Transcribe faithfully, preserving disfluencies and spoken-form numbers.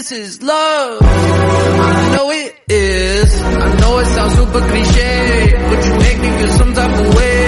this is love. I know it is. I know it sounds super cliche, but you make me feel some type of way.